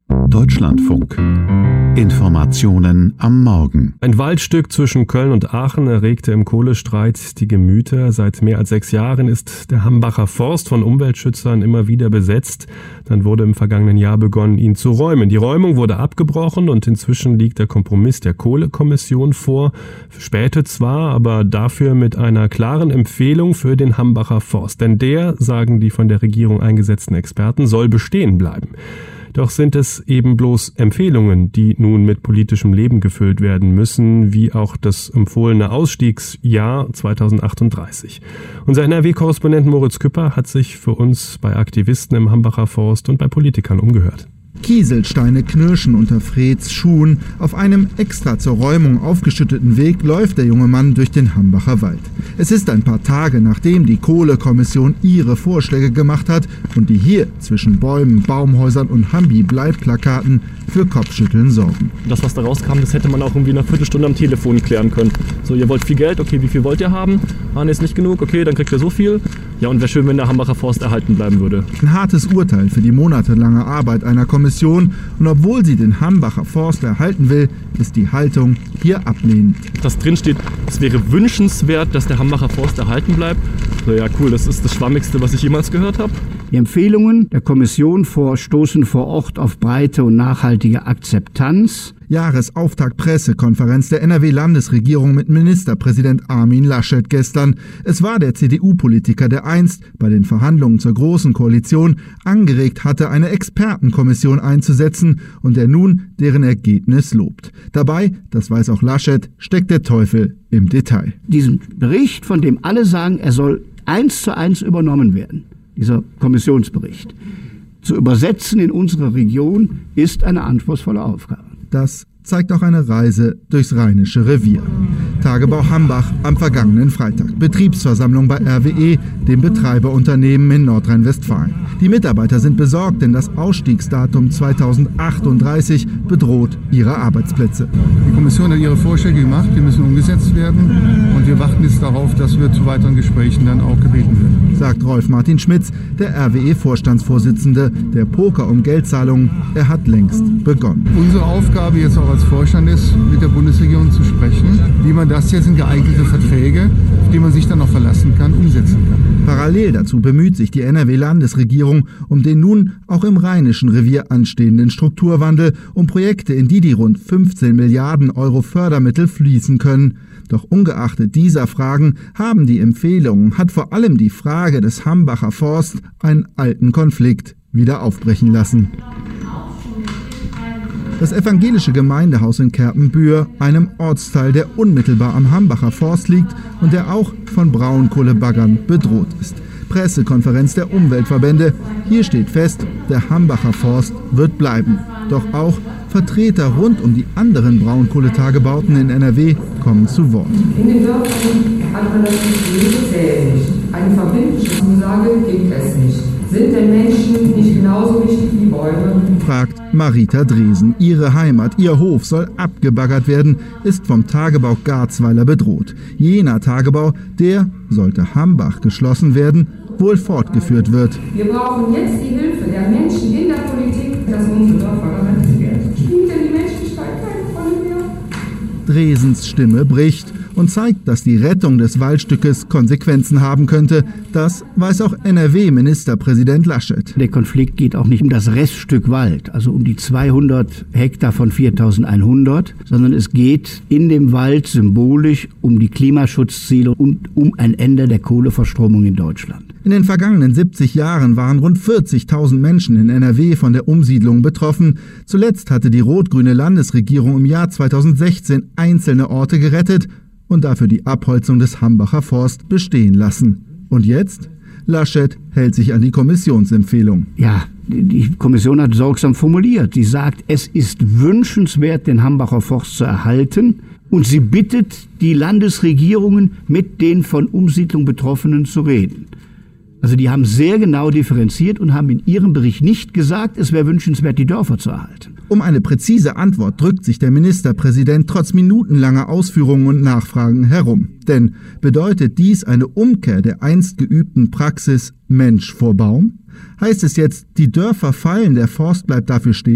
Deutschlandfunk. Informationen am Morgen. Ein Waldstück zwischen Köln und Aachen erregte im Kohlestreit die Gemüter. Seit mehr als 6 Jahren ist der Hambacher Forst von Umweltschützern immer wieder besetzt. Dann wurde im vergangenen Jahr begonnen, ihn zu räumen. Die Räumung wurde abgebrochen und inzwischen liegt der Kompromiss der Kohlekommission vor. Verspätet zwar, aber dafür mit einer klaren Empfehlung für den Hambacher Forst. Denn der, sagen die von der Regierung eingesetzten Experten, soll bestehen bleiben. Doch sind es eben bloß Empfehlungen, die nun mit politischem Leben gefüllt werden müssen, wie auch das empfohlene Ausstiegsjahr 2038. Unser NRW-Korrespondent Moritz Küpper hat sich für uns bei Aktivisten im Hambacher Forst und bei Politikern umgehört. Kieselsteine knirschen unter Freds Schuhen. Auf einem extra zur Räumung aufgeschütteten Weg läuft der junge Mann durch den Hambacher Wald. Es ist ein paar Tage, nachdem die Kohlekommission ihre Vorschläge gemacht hat und die hier zwischen Bäumen, Baumhäusern und Hambi-Bleib-Plakaten für Kopfschütteln sorgen. Das, was da rauskam, das hätte man auch irgendwie in einer Viertelstunde am Telefon klären können. So, ihr wollt viel Geld, okay, wie viel wollt ihr haben? Ah, ne, ist nicht genug, okay, dann kriegt ihr so viel. Ja, und wäre schön, wenn der Hambacher Forst erhalten bleiben würde. Ein hartes Urteil für die monatelange Arbeit einer Kommission. Und obwohl sie den Hambacher Forst erhalten will, ist die Haltung hier ablehnend. Dass drin steht, es wäre wünschenswert, dass der Hambacher Forst erhalten bleibt. So, ja, cool, das ist das Schwammigste, was ich jemals gehört habe. Die Empfehlungen der Kommission stoßen vor Ort auf breite und nachhaltige Akzeptanz. Jahresauftakt-Pressekonferenz der NRW-Landesregierung mit Ministerpräsident Armin Laschet gestern. Es war der CDU-Politiker, der einst bei den Verhandlungen zur Großen Koalition angeregt hatte, eine Expertenkommission einzusetzen und der nun deren Ergebnis lobt. Dabei, das weiß auch Laschet, steckt der Teufel im Detail. Diesen Bericht, von dem alle sagen, er soll 1:1 übernommen werden, dieser Kommissionsbericht, zu übersetzen in unsere Region, ist eine anspruchsvolle Aufgabe. Das zeigt auch eine Reise durchs Rheinische Revier. Tagebau Hambach am vergangenen Freitag. Betriebsversammlung bei RWE, dem Betreiberunternehmen in Nordrhein-Westfalen. Die Mitarbeiter sind besorgt, denn das Ausstiegsdatum 2038 bedroht ihre Arbeitsplätze. Die Kommission hat ihre Vorschläge gemacht, die müssen umgesetzt werden und wir warten jetzt darauf, dass wir zu weiteren Gesprächen dann auch gebeten werden. Sagt Rolf Martin Schmitz, der RWE-Vorstandsvorsitzende. Der Poker um Geldzahlungen, er hat längst begonnen. Unsere Aufgabe jetzt auch als Vorstand ist, mit der Bundesregierung zu sprechen, wie man das jetzt in geeignete Verträge, auf die man sich dann auch verlassen kann, umsetzen kann. Parallel dazu bemüht sich die NRW-Landesregierung um den nun auch im Rheinischen Revier anstehenden Strukturwandel, um Projekte, in die rund 15 Milliarden Euro Fördermittel fließen können. Doch ungeachtet dieser Fragen haben die Empfehlungen, hat vor allem die Frage des Hambacher Forst einen alten Konflikt wieder aufbrechen lassen. Das evangelische Gemeindehaus in Kerpenbühr, einem Ortsteil, der unmittelbar am Hambacher Forst liegt und der auch von Braunkohlebaggern bedroht ist. Pressekonferenz der Umweltverbände. Hier steht fest, der Hambacher Forst wird bleiben. Doch auch Vertreter rund um die anderen Braunkohletagebauten in NRW kommen zu Wort. In den Dörfern alternativ Leben zählt nicht. Eine verbindliche Zusage gibt es nicht. Sind denn Menschen nicht genauso wichtig wie Bäume? Fragt Marita Dresen. Ihre Heimat, ihr Hof soll abgebaggert werden, ist vom Tagebau Garzweiler bedroht. Jener Tagebau, der, sollte Hambach geschlossen werden, wohl fortgeführt wird. Wir brauchen jetzt die Hilfe der Menschen in der Politik, dass unsere Dörfer gerettet werden. Spielt denn die Menschlichkeit keine Rolle mehr? Dresens Stimme bricht und zeigt, dass die Rettung des Waldstückes Konsequenzen haben könnte. Das weiß auch NRW-Ministerpräsident Laschet. Der Konflikt geht auch nicht um das Reststück Wald, also um die 200 Hektar von 4.100, sondern es geht in dem Wald symbolisch um die Klimaschutzziele und um ein Ende der Kohleverstromung in Deutschland. In den vergangenen 70 Jahren waren rund 40.000 Menschen in NRW von der Umsiedlung betroffen. Zuletzt hatte die rot-grüne Landesregierung im Jahr 2016 einzelne Orte gerettet und dafür die Abholzung des Hambacher Forst bestehen lassen. Und jetzt? Laschet hält sich an die Kommissionsempfehlung. Ja, die Kommission hat sorgsam formuliert. Sie sagt, es ist wünschenswert, den Hambacher Forst zu erhalten. Und sie bittet die Landesregierungen, mit den von Umsiedlung Betroffenen zu reden. Also die haben sehr genau differenziert und haben in ihrem Bericht nicht gesagt, es wäre wünschenswert, die Dörfer zu erhalten. Um eine präzise Antwort drückt sich der Ministerpräsident trotz minutenlanger Ausführungen und Nachfragen herum. Denn bedeutet dies eine Umkehr der einst geübten Praxis Mensch vor Baum? Heißt es jetzt, die Dörfer fallen, der Forst bleibt dafür stehen?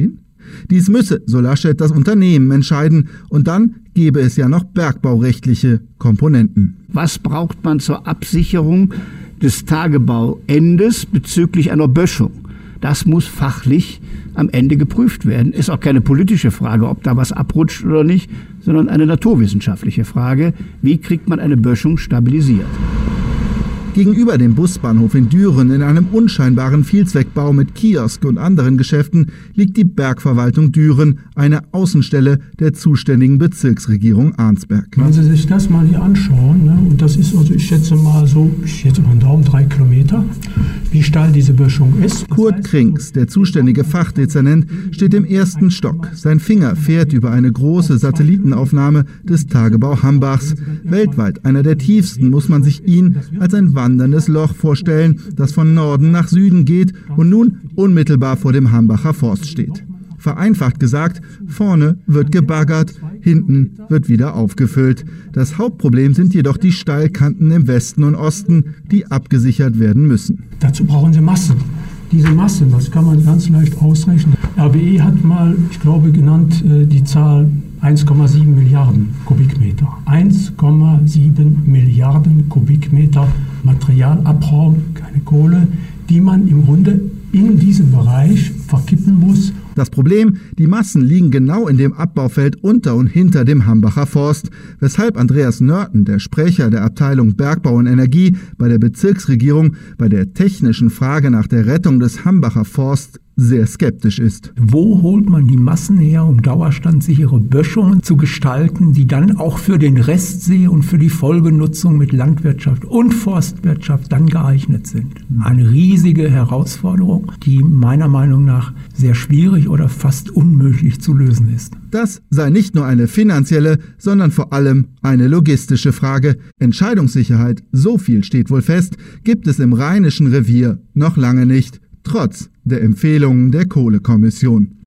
Dies müsse, so Laschet, das Unternehmen entscheiden und dann gäbe es ja noch bergbaurechtliche Komponenten. Was braucht man zur Absicherung des Tagebauendes bezüglich einer Böschung? Das muss fachlich am Ende geprüft werden. Ist auch keine politische Frage, ob da was abrutscht oder nicht, sondern eine naturwissenschaftliche Frage. Wie kriegt man eine Böschung stabilisiert? Gegenüber dem Busbahnhof in Düren in einem unscheinbaren Vielzweckbau mit Kiosk und anderen Geschäften liegt die Bergverwaltung Düren, eine Außenstelle der zuständigen Bezirksregierung Arnsberg. Wenn Sie sich das mal hier anschauen, ne, und das ist also, ich schätze mal einen Daumen 3 Kilometer, wie steil diese Böschung ist. Kurt Krings, der zuständige Fachdezernent, steht im 1. Stock. Sein Finger fährt über eine große Satellitenaufnahme des Tagebau Hambachs. Weltweit einer der tiefsten, muss man sich ihn als ein wanderndes Loch vorstellen, das von Norden nach Süden geht und nun unmittelbar vor dem Hambacher Forst steht. Vereinfacht gesagt, vorne wird gebaggert, hinten wird wieder aufgefüllt. Das Hauptproblem sind jedoch die Steilkanten im Westen und Osten, die abgesichert werden müssen. Dazu brauchen Sie Massen. Diese Massen, das kann man ganz leicht ausrechnen. RWE hat mal, ich glaube, genannt die Zahl 1,7 Milliarden Kubikmeter. 1,7 Milliarden Kubikmeter Materialabraum, keine Kohle, die man im Grunde in diesem Bereich verkippen muss. Das Problem, die Massen liegen genau in dem Abbaufeld unter und hinter dem Hambacher Forst, weshalb Andreas Nörten, der Sprecher der Abteilung Bergbau und Energie bei der Bezirksregierung, bei der technischen Frage nach der Rettung des Hambacher Forst sehr skeptisch ist. Wo holt man die Massen her, um dauerstandsichere Böschungen zu gestalten, die dann auch für den Restsee und für die Folgenutzung mit Landwirtschaft und Forstwirtschaft dann geeignet sind? Eine riesige Herausforderung, die meiner Meinung nach sehr schwierig oder fast unmöglich zu lösen ist. Das sei nicht nur eine finanzielle, sondern vor allem eine logistische Frage. Entscheidungssicherheit, so viel steht wohl fest, gibt es im Rheinischen Revier noch lange nicht, trotz der Empfehlungen der Kohlekommission.